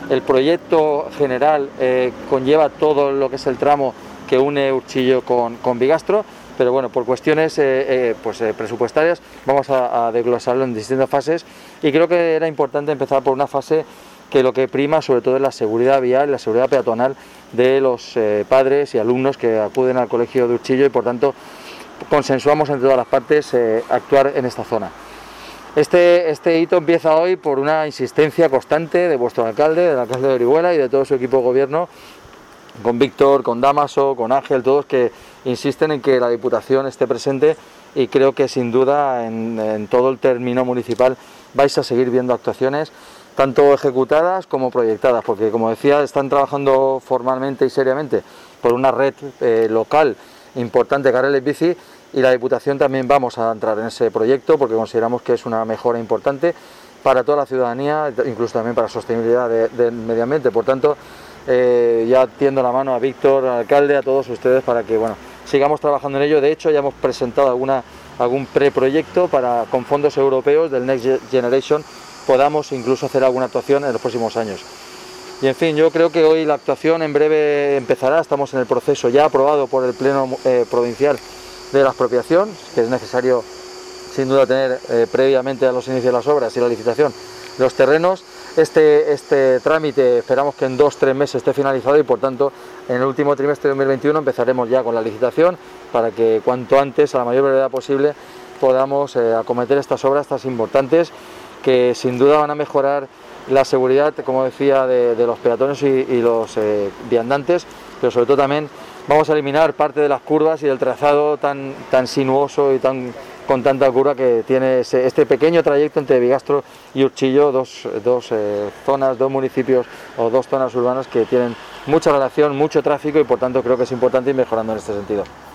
El proyecto general conlleva todo lo que es el tramo que une Urchillo con Bigastro, pero bueno, por cuestiones presupuestarias vamos a desglosarlo en distintas fases, y creo que era importante empezar por una fase que lo que prima sobre todo es la seguridad vial, la seguridad peatonal de los padres y alumnos que acuden al colegio de Urchillo, y por tanto consensuamos entre todas las partes actuar en esta zona. Este hito empieza hoy por una insistencia constante de vuestro alcalde, del alcalde de Orihuela y de todo su equipo de gobierno, con Víctor, con Dámaso, con Ángel, todos que insisten en que la Diputación esté presente, y creo que sin duda en todo el término municipal vais a seguir viendo actuaciones tanto ejecutadas como proyectadas, porque como decía, están trabajando formalmente y seriamente por una red local importante de carriles bici, y la Diputación también vamos a entrar en ese proyecto porque consideramos que es una mejora importante para toda la ciudadanía, incluso también para la sostenibilidad del medio ambiente. Por tanto, ya tiendo la mano a Víctor, al alcalde, a todos ustedes para que sigamos trabajando en ello. De hecho, ya hemos presentado algún preproyecto para, con fondos europeos del Next Generation, podamos incluso hacer alguna actuación en los próximos años. Y en fin, yo creo que hoy la actuación en breve empezará. Estamos en el proceso ya aprobado por el Pleno Provincial de la expropiación, que es necesario sin duda tener previamente a los inicios de las obras y la licitación los terrenos. Este trámite esperamos que en 2-3 meses esté finalizado, y por tanto en el último trimestre de 2021 empezaremos ya con la licitación para que cuanto antes, a la mayor brevedad posible, podamos acometer estas obras tan importantes que sin duda van a mejorar la seguridad, como decía, de los peatones y los viandantes, pero sobre todo también vamos a eliminar parte de las curvas y del trazado tan sinuoso y con tanta curva que tiene este pequeño trayecto entre Bigastro y Urchillo, dos zonas, dos municipios o dos zonas urbanas que tienen mucha relación, mucho tráfico, y por tanto creo que es importante ir mejorando en este sentido.